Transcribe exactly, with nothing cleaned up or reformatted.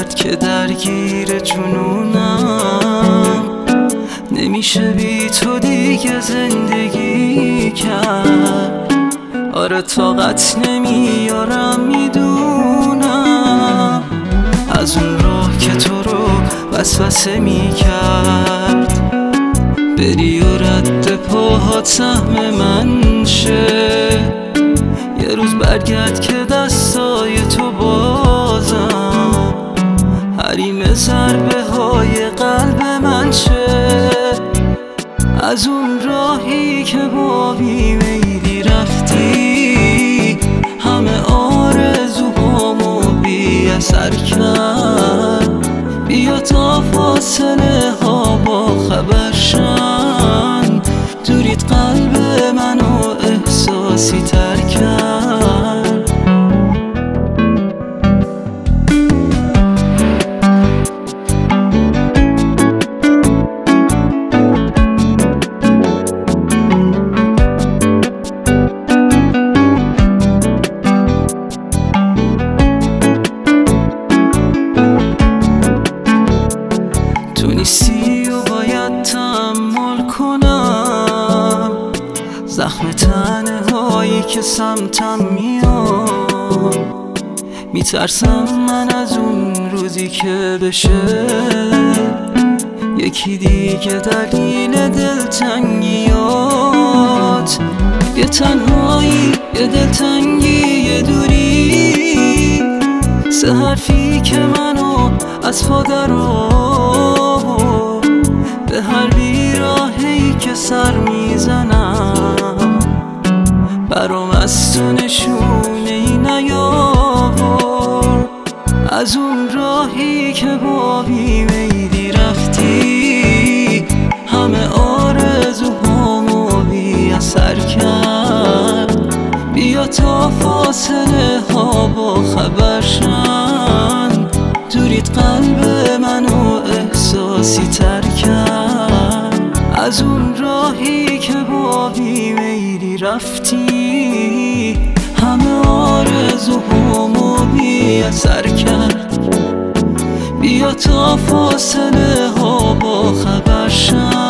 کرد که درگیر جنونم. نمیشه بی تو دیگه زندگی کرد. آره طاقت نمیارم میدونم، از اون راه که تو رو وسوسه میکرد بری و رد پاهات سهم من شه. یه روز برگرد که دستای تو بازم حریم ضربه های قلب من شه. از اون راهی که با بیمیلی رفتی همه آرزوهامو بی اثر کرد. بیا تا فاصله ها با خبر شن، دورید قلب منو احساسی تر کرد. تو نیستی و باید تحمل کنم زخم تنهایی که سمتم میاد. میترسم من از اون روزی که بشه یکی دیگه دلیل دلتنگیات. یه تنهایی، یه دلتنگی، یه دوری، سه حرفی که منو از پا در آورد. به هر بیراهی که سر میزنم برام از تو نشونه ای نیاورد. از اون راهی که با بیمیلی رفتی همه آرزوهامو بی اثر کرد. بیا تا فاصله ها با خبر شن، دورید قلب منو احساسی تر کرد. از اون راهی که با بیمیلی رفتی همه آرزوهامو بی اثر کرد. بیا تا فاصله ها با خبر شن،